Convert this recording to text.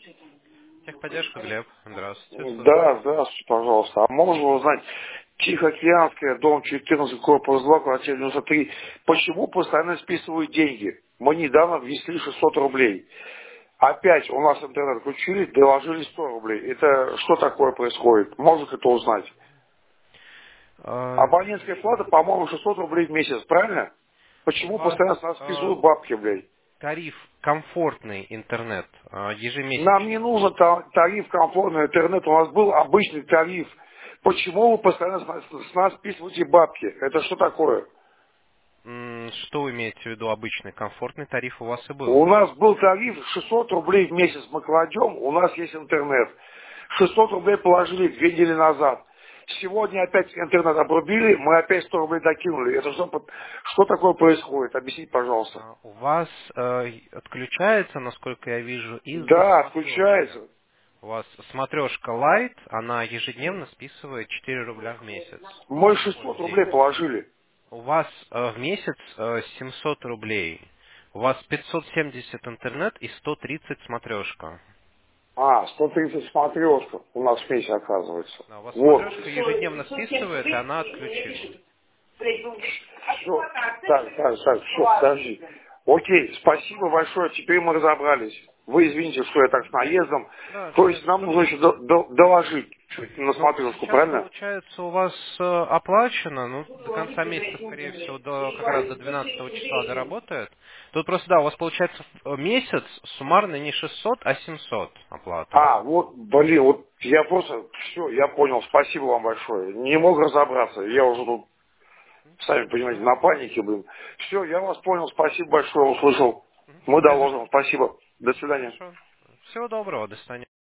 Техподдержка, Глеб. Здравствуйте, слушаю. Да, здравствуйте, пожалуйста. А можно узнать, Тихоокеанская, дом 14, корпус 2, квартира 93, почему постоянно списывают деньги? Мы недавно внесли 600 рублей. Опять у нас интернет включили, доложили 100 рублей. Это что такое происходит? Можно это узнать? А, Абонентская плата, по-моему, 600 рублей в месяц, правильно? У Почему вас постоянно с нас списывают бабки, блядь? тариф комфортный интернет Нам не ежемесячный. нужен тариф комфортный интернет. У нас был обычный тариф. Почему вы постоянно с нас списываете бабки? Это что такое? Что вы имеете в виду обычный комфортный тариф у вас и был? У нас был тариф 600 рублей в месяц мы кладем, у нас есть интернет. 600 рублей положили 2 недели назад. Сегодня опять интернет обрубили, мы опять 100 рублей докинули. Это что такое происходит? Объясните, пожалуйста. У вас отключается, насколько я вижу, из-за Да, смотрешки. отключается. У вас смотрешка Lite, она ежедневно списывает 4 рубля в месяц Мы за 600 рублей пользование. положили. У вас в месяц 700 рублей. У вас 570 интернет и 130 смотрешка. 130 смотрешка у нас в месяц оказывается. Да, у вас Вот. смотрешка ежедневно списывает, и она отключилась. Все. Так, все, подожди. Окей, спасибо большое, теперь мы разобрались. Вы извините, что я так с наездом. Да, То все. есть нам нужно еще доложить чуть на Ну, смотрешку, сейчас, правильно? получается, у вас оплачено, ну, до конца месяца, скорее всего, как раз до 12 числа доработает. Тут просто, да, у вас получается месяц суммарно не 600, а 700 оплата. Вот, блин, вот я просто, все, я понял, спасибо вам большое. Не мог разобраться, я уже тут, сами понимаете, Хорошо. на панике, блин. Все, я вас понял, спасибо большое, услышал. Мы Не за что. доложим, спасибо. До свидания. Хорошо. Всего доброго, до свидания.